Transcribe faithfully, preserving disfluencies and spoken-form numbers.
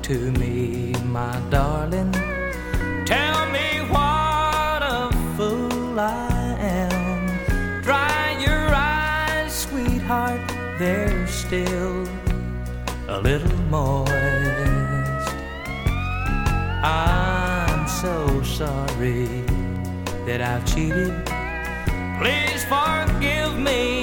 to me, my darling. Tell me what a fool I am. Dry your eyes, sweetheart, they're still a little moist. I'm so sorry that I've cheated. Please forgive me